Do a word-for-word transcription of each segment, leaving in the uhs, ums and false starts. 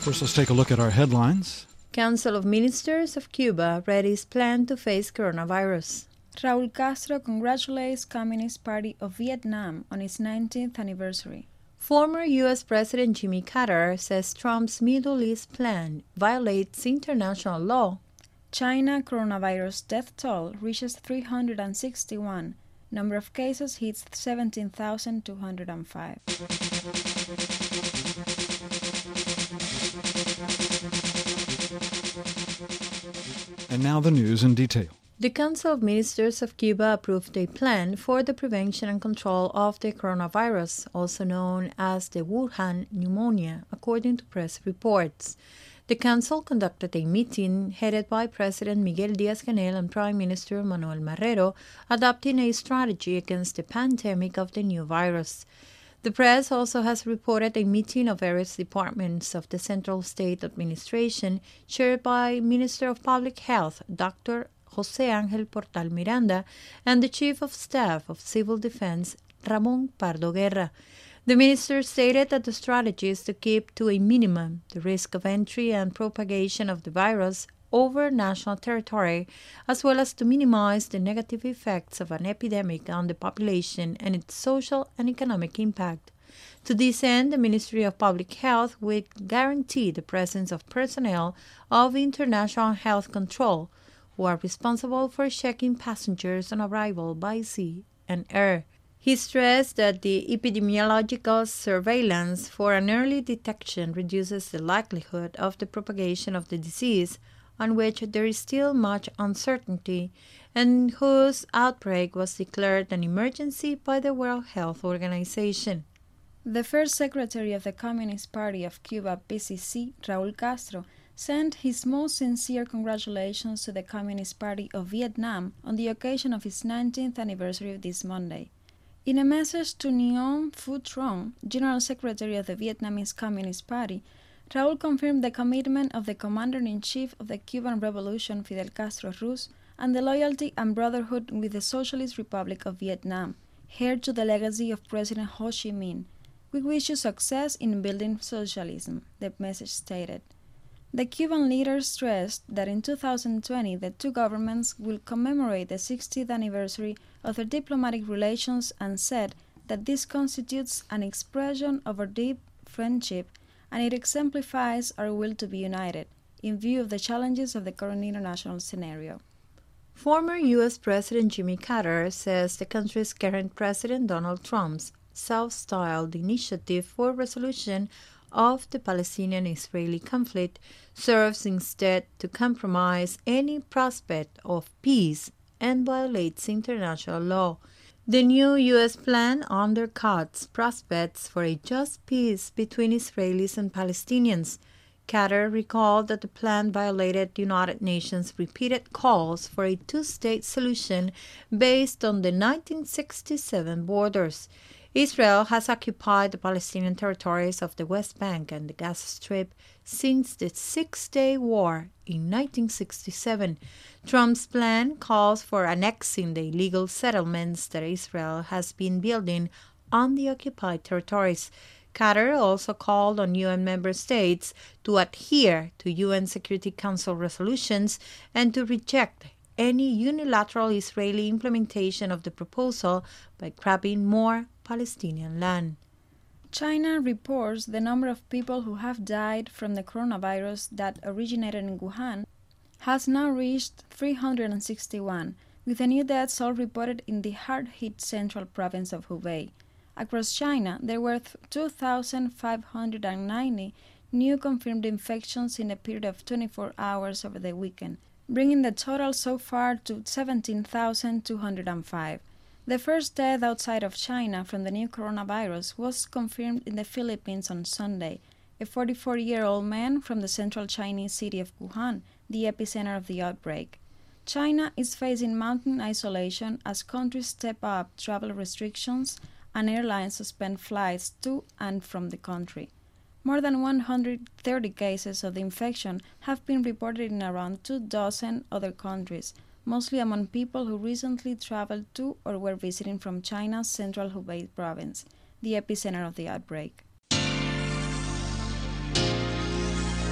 First, let's take a look at our headlines. Council of Ministers of Cuba readies plan to face coronavirus. Raúl Castro congratulates Communist Party of Vietnam on its nineteenth anniversary. Former U S President Jimmy Carter says Trump's Middle East plan violates international law. China coronavirus death toll reaches three hundred sixty-one. Number of cases hits seventeen thousand two hundred five. And now the news in detail. The Council of Ministers of Cuba approved a plan for the prevention and control of the coronavirus, also known as the Wuhan pneumonia, according to press reports. The Council conducted a meeting headed by President Miguel Díaz-Canel and Prime Minister Manuel Marrero, adopting a strategy against the pandemic of the new virus. The press also has reported a meeting of various departments of the Central State Administration, chaired by Minister of Public Health, Doctor José Ángel Portal Miranda, and the Chief of Staff of Civil Defense, Ramón Pardo Guerra. The minister stated that the strategy is to keep to a minimum the risk of entry and propagation of the virus over national territory, as well as to minimize the negative effects of an epidemic on the population and its social and economic impact. To this end, the Ministry of Public Health will guarantee the presence of personnel of International Health Control, who are responsible for checking passengers on arrival by sea and air. He stressed that the epidemiological surveillance for an early detection reduces the likelihood of the propagation of the disease, on which there is still much uncertainty, and whose outbreak was declared an emergency by the World Health Organization. The first secretary of the Communist Party of Cuba, P C C, Raúl Castro, sent his most sincere congratulations to the Communist Party of Vietnam on the occasion of its nineteenth anniversary this Monday. In a message to Nguyen Phu Trong, General Secretary of the Vietnamese Communist Party, Raúl confirmed the commitment of the Commander-in-Chief of the Cuban Revolution, Fidel Castro Ruz, and the loyalty and brotherhood with the Socialist Republic of Vietnam, heir to the legacy of President Ho Chi Minh. We wish you success in building socialism, the message stated. The Cuban leader stressed that in two thousand twenty the two governments will commemorate the sixtieth anniversary of their diplomatic relations and said that this constitutes an expression of our deep friendship and it exemplifies our will to be united in view of the challenges of the current international scenario. Former U S President Jimmy Carter says the country's current President Donald Trump's self-styled initiative for resolution of the Palestinian-Israeli conflict serves instead to compromise any prospect of peace and violates international law. The new U S plan undercuts prospects for a just peace between Israelis and Palestinians. Carter recalled that the plan violated the United Nations' repeated calls for a two-state solution based on the nineteen sixty-seven borders. Israel has occupied the Palestinian territories of the West Bank and the Gaza Strip since the Six-Day War in nineteen sixty-seven. Trump's plan calls for annexing the illegal settlements that Israel has been building on the occupied territories. Carter also called on U N member states to adhere to U N Security Council resolutions and to reject any unilateral Israeli implementation of the proposal by grabbing more Palestinian land. China reports the number of people who have died from the coronavirus that originated in Wuhan has now reached three hundred sixty-one, with the new deaths all reported in the hard-hit central province of Hubei. Across China, there were two thousand five hundred ninety new confirmed infections in a period of twenty-four hours over the weekend, bringing the total so far to seventeen thousand two hundred five. The first death outside of China from the new coronavirus was confirmed in the Philippines on Sunday, a forty-four-year-old man from the central Chinese city of Wuhan, the epicenter of the outbreak. China is facing mounting isolation as countries step up travel restrictions and airlines suspend flights to and from the country. More than one hundred thirty cases of the infection have been reported in around two dozen other countries, mostly among people who recently traveled to or were visiting from China's central Hubei province, the epicenter of the outbreak.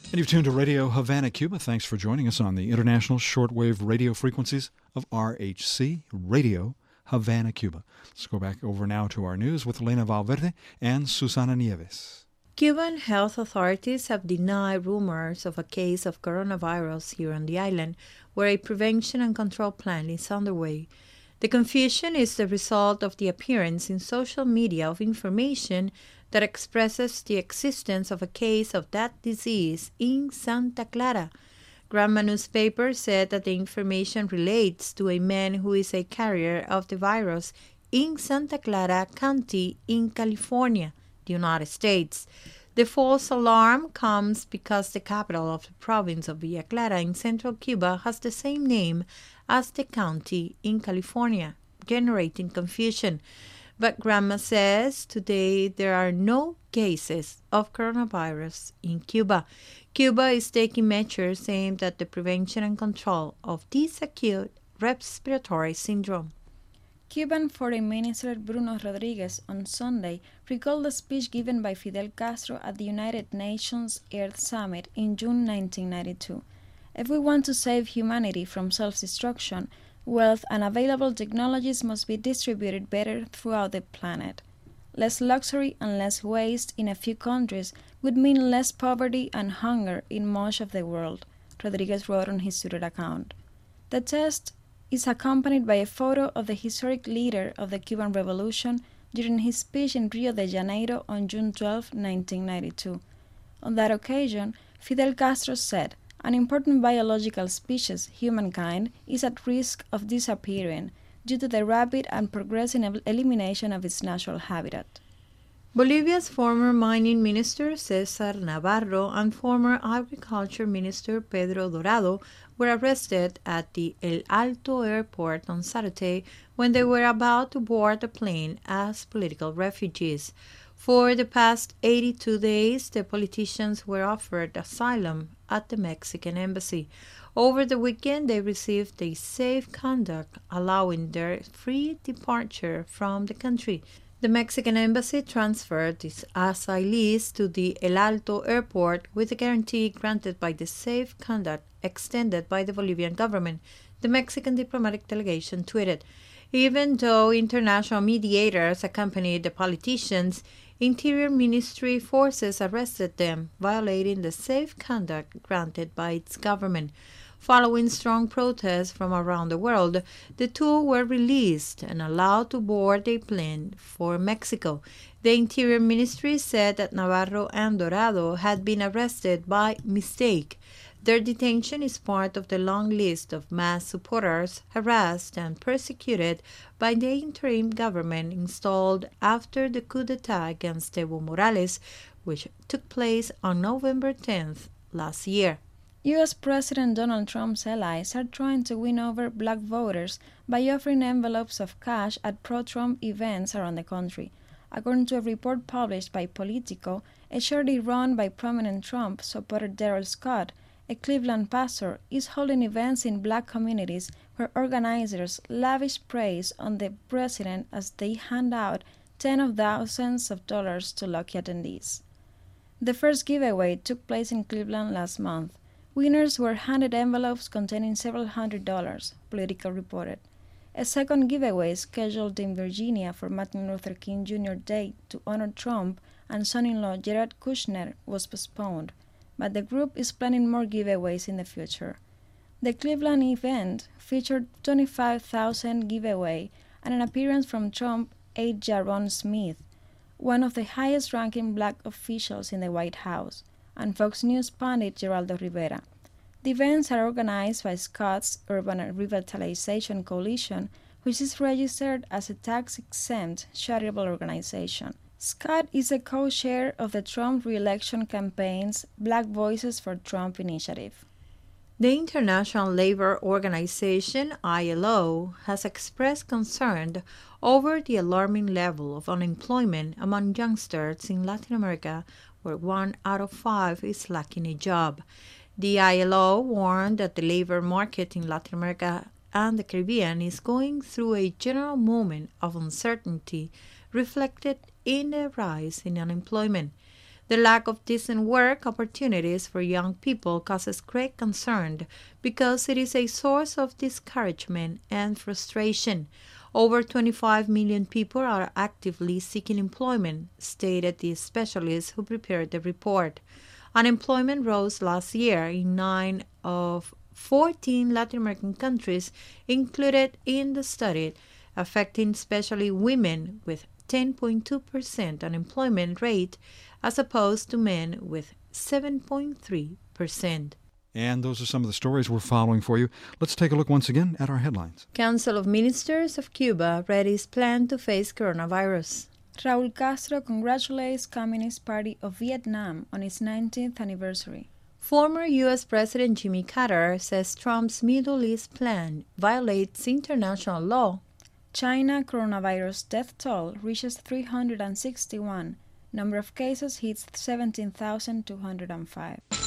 And you've tuned to Radio Havana, Cuba. Thanks for joining us on the international shortwave radio frequencies of R H C, Radio Havana, Cuba. Let's go back over now to our news with Elena Valverde and Susana Nieves. Cuban health authorities have denied rumors of a case of coronavirus here on the island, where a prevention and control plan is underway. The confusion is the result of the appearance in social media of information that expresses the existence of a case of that disease in Santa Clara. Granma newspaper said that the information relates to a man who is a carrier of the virus in Santa Clara County in California, the United States. The false alarm comes because the capital of the province of Villa Clara in central Cuba has the same name as the county in California, generating confusion. But Granma says today there are no cases of coronavirus in Cuba. Cuba is taking measures aimed at the prevention and control of this acute respiratory syndrome. Cuban Foreign Minister Bruno Rodriguez on Sunday recalled a speech given by Fidel Castro at the United Nations Earth Summit in June nineteen ninety-two. If we want to save humanity from self-destruction, wealth and available technologies must be distributed better throughout the planet. Less luxury and less waste in a few countries would mean less poverty and hunger in much of the world, Rodriguez wrote on his Twitter account. The text is accompanied by a photo of the historic leader of the Cuban Revolution during his speech in Rio de Janeiro on June twelfth, nineteen ninety-two. On that occasion, Fidel Castro said, "An important biological species, humankind, is at risk of disappearing due to the rapid and progressive elimination of its natural habitat." Bolivia's former mining minister Cesar Navarro and former agriculture minister Pedro Dorado were arrested at the El Alto airport on Saturday when they were about to board a plane as political refugees. For the past eighty-two days, the politicians were offered asylum at the Mexican embassy. Over the weekend, they received a safe conduct, allowing their free departure from the country. The Mexican embassy transferred its asylees to the El Alto airport with a guarantee granted by the safe conduct extended by the Bolivian government, the Mexican diplomatic delegation tweeted. Even though international mediators accompanied the politicians, Interior Ministry forces arrested them, violating the safe conduct granted by its government. Following strong protests from around the world, the two were released and allowed to board a plane for Mexico. The Interior Ministry said that Navarro and Dorado had been arrested by mistake. Their detention is part of the long list of mass supporters harassed and persecuted by the interim government installed after the coup d'etat against Evo Morales, which took place on November tenth last year. U S President Donald Trump's allies are trying to win over black voters by offering envelopes of cash at pro-Trump events around the country. According to a report published by Politico, a charity run by prominent Trump supporter Darrell Scott, a Cleveland pastor, is holding events in black communities where organizers lavish praise on the president as they hand out tens of thousands of dollars to lucky attendees. The first giveaway took place in Cleveland last month. Winners were handed envelopes containing several hundred dollars, Politico reported. A second giveaway scheduled in Virginia for Martin Luther King Junior Day to honor Trump and son-in-law Jared Kushner was postponed, but the group is planning more giveaways in the future. The Cleveland event featured twenty-five thousand dollars giveaway and an appearance from Trump aide Jaron Smith, one of the highest-ranking black officials in the White House, and Fox News pundit Geraldo Rivera. The events are organized by Scott's Urban Revitalization Coalition, which is registered as a tax-exempt charitable organization. Scott is a co-chair of the Trump re-election campaign's Black Voices for Trump initiative. The International Labor Organization, I L O, has expressed concern over the alarming level of unemployment among youngsters in Latin America, where one out of five is lacking a job. The I L O warned that the labor market in Latin America and the Caribbean is going through a general moment of uncertainty reflected in a rise in unemployment. The lack of decent work opportunities for young people causes great concern because it is a source of discouragement and frustration. Over twenty-five million people are actively seeking employment, stated the specialist who prepared the report. Unemployment rose last year in nine of fourteen Latin American countries included in the study, affecting especially women with ten point two percent unemployment rate as opposed to men with seven point three percent. And those are some of the stories we're following for you. Let's take a look once again at our headlines. Council of Ministers of Cuba readies plan to face coronavirus. Raul Castro congratulates Communist Party of Vietnam on its nineteenth anniversary. Former U S President Jimmy Carter says Trump's Middle East plan violates international law. China coronavirus death toll reaches three hundred sixty-one. Number of cases hits seventeen thousand two hundred five.